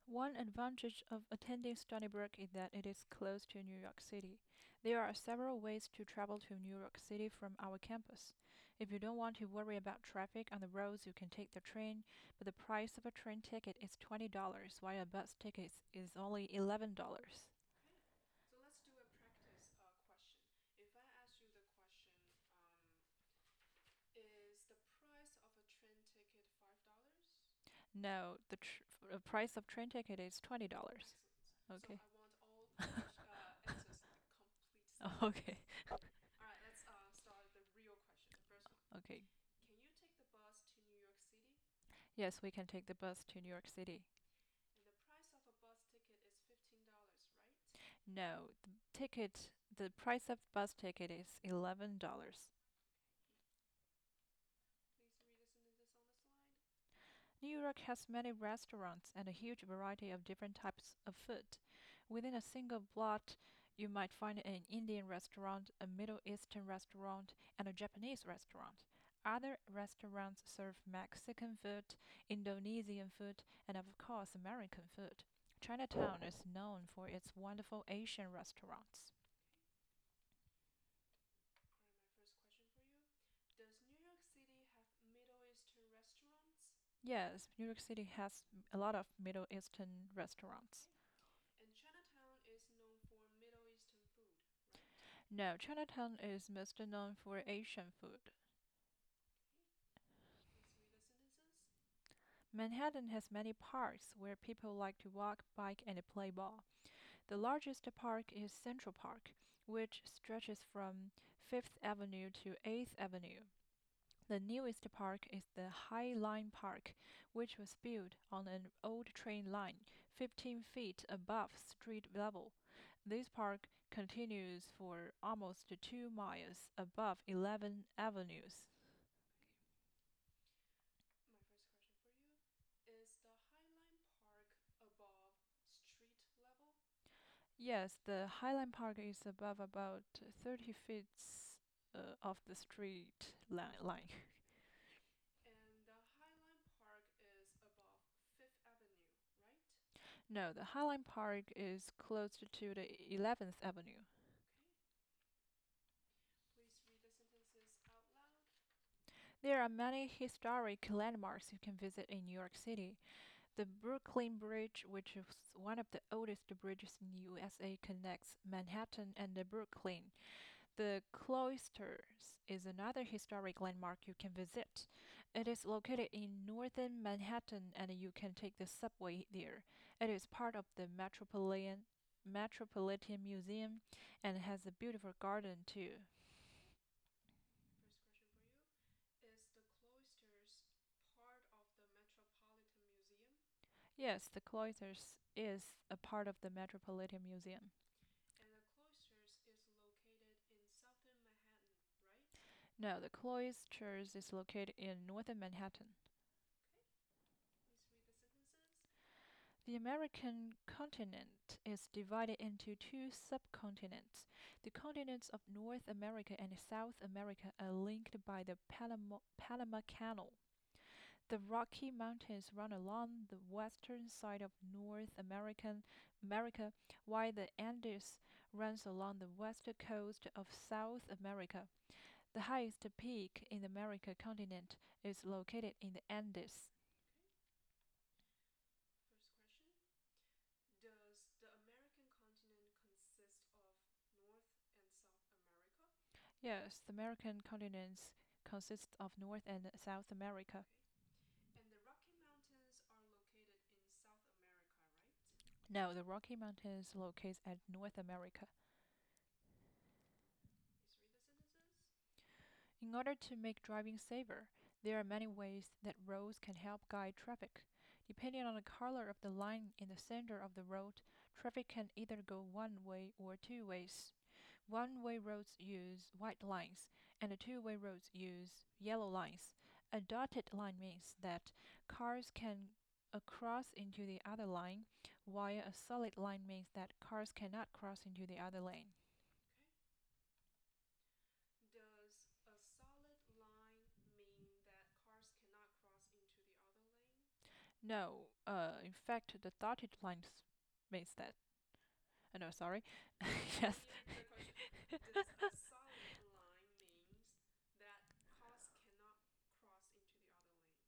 One advantage of attending Stony Brook is that it is close to New York City. There are several ways to travel to New York City from our campus. If you don't want to worry about traffic on the roads, you can take the train, but the price of a train ticket is $20, while a bus ticket is only $11. Okay, so let's do a practice question. If I ask you the question, is the price of a train ticket $5? No, the price of train ticket is $20. Excellent. So Okay. I want all answers completely Okay. correct. All right, let's start the real question. The first one. Okay. Can you take the bus to New York City? Yes, we can take the bus to New York City. And the price of a bus ticket is $15, right? No, the price of bus ticket is $11. Okay. Please read the sentences on the slide. New York has many restaurants and a huge variety of different types of food. Within a single block, you might find an Indian restaurant, a Middle Eastern restaurant, and a Japanese restaurant. Other restaurants serve Mexican food, Indonesian food, and of course American food. Chinatown is known for its wonderful Asian restaurants. Okay. All right, my first question for you. Does New York City have Middle Eastern restaurants? Yes, New York City has a lot of Middle Eastern restaurants. Okay. And Chinatown is known for Middle Eastern food, right? No, Chinatown is most known for Asian food. Okay. Please read the sentences. Manhattan has many parks where people like to walk, bike, and play ball. The largest park is Central Park, which stretches from Fifth Avenue to Eighth Avenue. The newest park is the High Line Park, which was built on an old train line 15 feet above street level. This park continues for almost 2 miles above 11 avenues. Okay. My first question for you. Is the Highline Park above street level? Yes, the Highland Park is above about 30 feet of the street line. And the Highline Park is above Fifth Avenue, right? No, the Highland Park is close to the 11th Avenue. Okay. Please read the sentences out loud. There are many historic landmarks you can visit in New York City. The Brooklyn Bridge, which is one of the oldest bridges in the USA, connects Manhattan and the Brooklyn. The Cloisters is another historic landmark you can visit. It is located in northern Manhattan and you can take the subway there. It is part of the Metropolitan Museum and has a beautiful garden too. Okay. First question for you. Is the Cloisters part of the Metropolitan Museum? Yes, the Cloisters is a part of the Metropolitan Museum. And the Cloisters is located in southern Manhattan, right? No, the Cloisters is located in northern Manhattan. Okay. Please read the sentences. The American continent is divided into two subcontinents. The continents of North America and South America are linked by the Panama Canal. The Rocky Mountains run along the western side of America, while the Andes runs along the west coast of South America. The highest peak in the American continent is located in the Andes. Okay. First question. Does the American continent consist of North and South America? Yes, the American continent consists of North and South America. Okay. And the Rocky Mountains are located in South America, right? No, the Rocky Mountains locates at North America. Please read the sentences. In order to make driving safer, there are many ways that roads can help guide traffic. Depending on the color of the line in the center of the road, traffic can either go one way or two ways. One-way roads use white lines, and two-way roads use yellow lines. A dotted line means that cars can cross into the other line, while a solid line means that cars cannot cross into the other lane. Okay. Does a solid line mean that cars cannot cross into the other lane? No, in fact, the dotted line means that. No, sorry. Let Yes. me repeat the question. Does a solid line means that cars cannot cross into the other lane?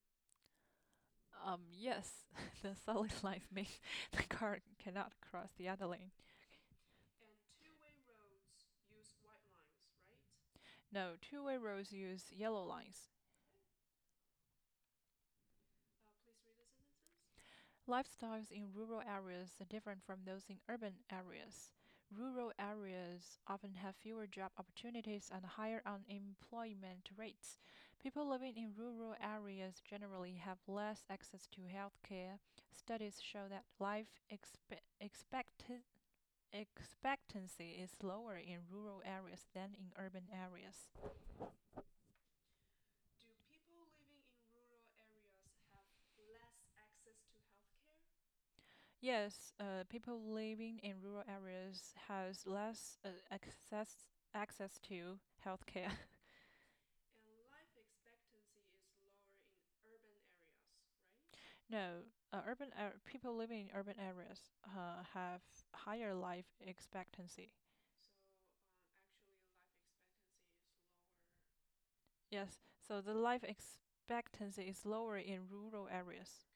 Yes, the solid line means the car cannot cross the other lane. And two-way roads use white lines, right? No, two-way roads use yellow lines. Okay. Please read the sentences. Lifestyles in rural areas are different from those in urban areas. Rural areas often have fewer job opportunities and higher unemployment rates. People living in rural areas generally have less access to health care. Studies show that expectancy is lower in rural areas than in urban areas. Do people living in rural areas have less access to healthcare? Yes, people living in rural areas has less access to healthcare. And life expectancy is lower in urban areas, right? No, people living in urban areas have higher life expectancy. So actually, life expectancy is lower. Yes, so the life expectancy is lower in rural areas.